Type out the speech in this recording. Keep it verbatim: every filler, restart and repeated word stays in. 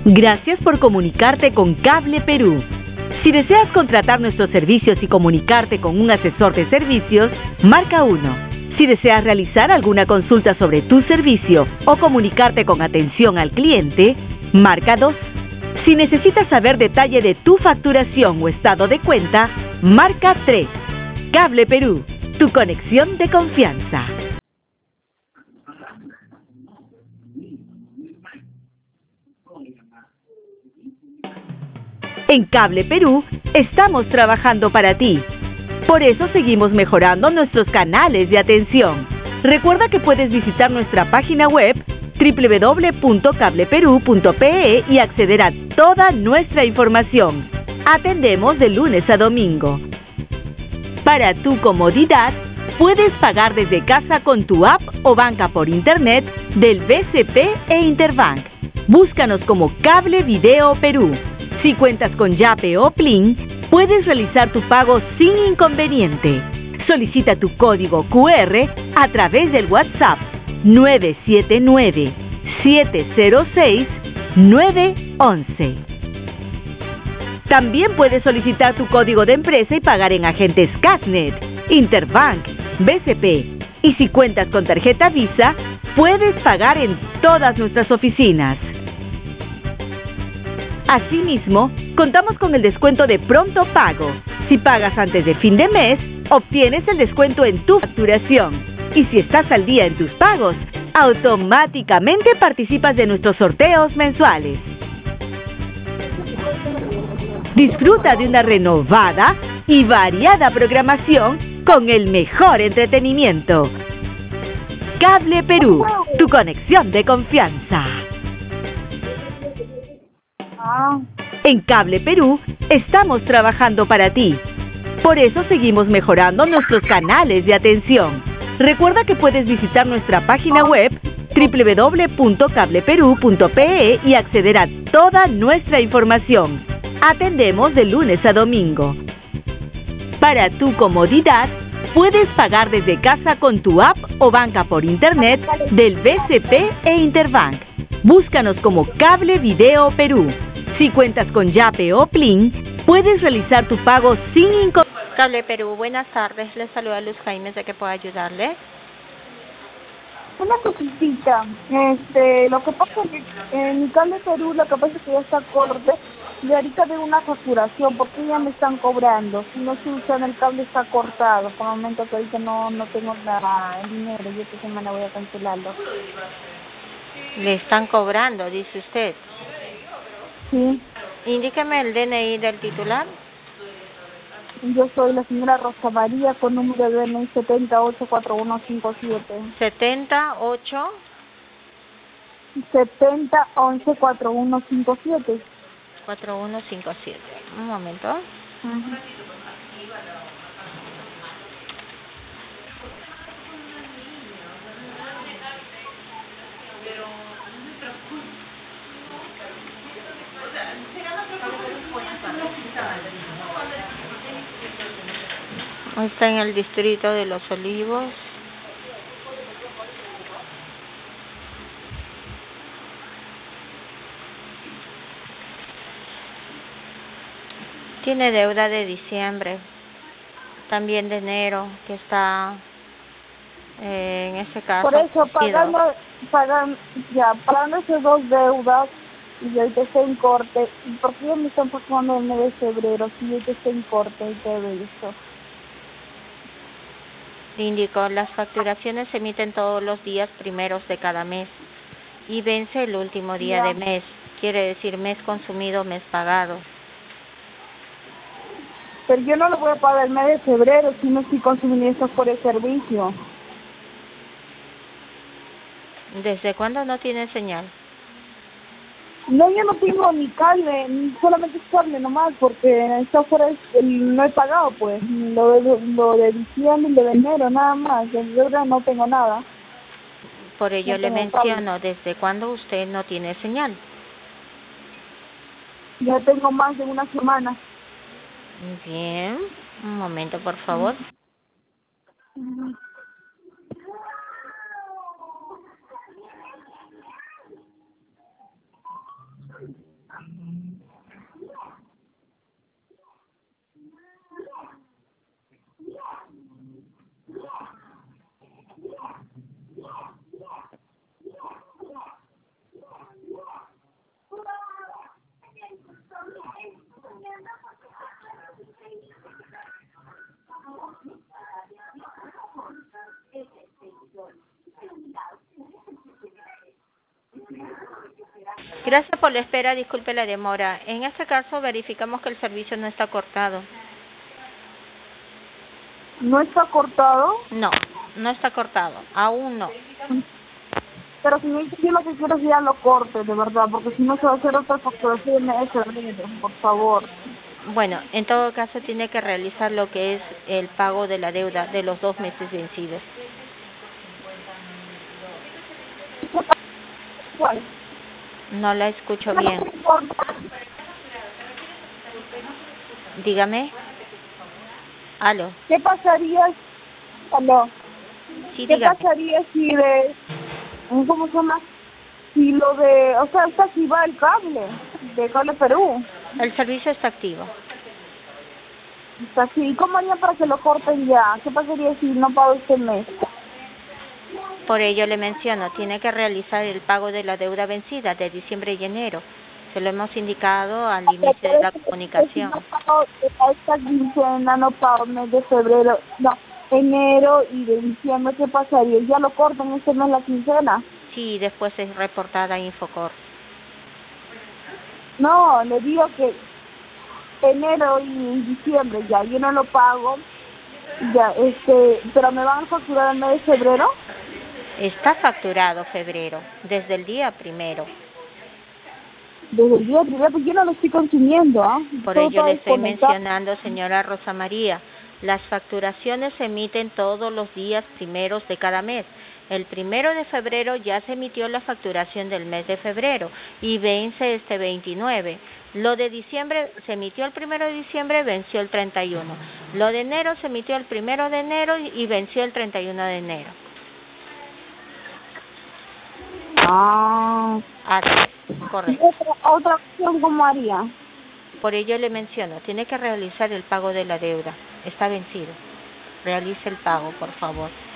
Gracias por comunicarte con Cable Perú. Si deseas contratar nuestros servicios y comunicarte con un asesor de servicios, marca uno. Si deseas realizar alguna consulta sobre tu servicio o comunicarte con atención al cliente, marca dos. Si necesitas saber detalle de tu facturación o estado de cuenta, marca tres. Cable Perú, tu conexión de confianza. En Cable Perú estamos trabajando para ti. Por eso seguimos mejorando nuestros canales de atención. Recuerda que puedes visitar nuestra página web doble u doble u doble u punto cable perú punto pe e y acceder a toda nuestra información. Atendemos de lunes a domingo. Para tu comodidad, puedes pagar desde casa con tu app o banca por internet del B C P e Interbank. Búscanos como Cable Video Perú. Si cuentas con Yape o Plin, puedes realizar tu pago sin inconveniente. Solicita tu código cu erre a través del WhatsApp nueve siete nueve, siete cero seis, nueve once. También puedes solicitar tu código de empresa y pagar en agentes Casnet, Interbank, B C P. Y si cuentas con tarjeta Visa, puedes pagar en todas nuestras oficinas. Asimismo, contamos con el descuento de pronto pago. Si pagas antes de fin de mes, obtienes el descuento en tu facturación. Y si estás al día en tus pagos, automáticamente participas de nuestros sorteos mensuales. Disfruta de una renovada y variada programación con el mejor entretenimiento. Cable Perú, tu conexión de confianza. En Cable Perú estamos trabajando para ti. Por eso seguimos mejorando nuestros canales de atención. Recuerda que puedes visitar nuestra página web doble u doble u doble u punto cable perú punto pe e y acceder a toda nuestra información. Atendemos de lunes a domingo. Para tu comodidad, puedes pagar desde casa con tu app o banca por internet del B C P e Interbank. Búscanos como Cable Video Perú. Si cuentas con Yape o Plin, puedes realizar tu pago sin inconveniente. Cable Perú, buenas tardes. Les saluda Luz Jaime, ¿de qué puedo ayudarle? Una cosita, este, lo que pasa es que en mi Cable Perú, lo que pasa es que ya está corte y ahorita veo una facturación, porque ya me están cobrando. Si no se usa, el cable está cortado. Por el momento que ahorita no, no tengo la, el dinero, y esta semana voy a cancelarlo. Le están cobrando, dice usted. Sí. Indíqueme el D N I del titular. Yo soy la señora Rosa María con número de D N I setenta ocho cuatro uno cinco siete. setenta, ocho. setenta once cuatro uno cinco siete. cuatro uno cinco siete. Un momento. Ajá. Está en el distrito de Los Olivos. Tiene deuda de diciembre, también de enero, que está eh, en ese caso. Por eso, pagando, pagando, ya, pagando esas dos deudas, y ahorita estoy en corte. ¿Y por qué me están pagando el mes de febrero? Si yo ahorita estoy en corte y todo eso. Le indico, las facturaciones se emiten todos los días primeros de cada mes y vence el último día Ya. de mes. Quiere decir mes consumido, mes pagado. Pero yo no lo voy a pagar el mes de febrero si no estoy consumiendo eso por el servicio. ¿Desde cuándo no tiene señal? No, yo no tengo ni cable, ni solamente es cable nomás, porque está fuera, el, no he pagado pues, lo de, lo de diciembre y lo de enero nada más, de febrero no tengo nada. Por ello No le tengo menciono, cable. ¿desde cuándo usted no tiene señal? Ya tengo más de una semana. Bien, un momento por favor. Uh-huh. Gracias por la espera, disculpe la demora. En este caso verificamos que el servicio no está cortado. ¿No está cortado? No, no está cortado, aún no. Pero si me dice que lo que quiero es que ya lo corte, de verdad, porque si no se va a hacer otra facturación de ese dinero, por favor. Bueno, en todo caso tiene que realizar lo que es el pago de la deuda de los dos meses vencidos. ¿Cuál? No la escucho bien. Dígame. Aló. ¿Qué pasaría? Aló. Sí, ¿Qué dígame. pasaría si de, ¿cómo se llama? Si lo de, o sea, está si va el cable, de Cable Perú. El servicio está activo. Está así. ¿Y cómo haría para que lo corten ya? ¿Qué pasaría si no pago este mes? Por ello le menciono, tiene que realizar el pago de la deuda vencida de diciembre y enero. Se lo hemos indicado al inicio de la comunicación. Si no pago esta quincena, no pago mes de febrero, no, enero y de diciembre, ¿qué pasaría? ¿Ya lo cortan este mes la quincena? Sí, después es reportada a Infocor. No, le digo que enero y diciembre ya, yo no lo pago, ya, este, pero me van a facturar el mes de febrero. Está facturado febrero, desde el día primero. Desde el día primero, pues yo no lo estoy consumiendo, ¿ah? Por Todo ello está le estoy desconectado. mencionando, señora Rosa María, las facturaciones se emiten todos los días primeros de cada mes. El primero de febrero ya se emitió la facturación del mes de febrero y vence este veintinueve. Lo de diciembre se emitió el primero de diciembre, venció el treinta y uno. Lo de enero se emitió el primero de enero y venció el treinta y uno de enero. Ah. Así es, correcto. Otra, otra opción, ¿cómo haría? Por ello le menciono, tiene que realizar el pago de la deuda. Está vencido. Realice el pago, por favor.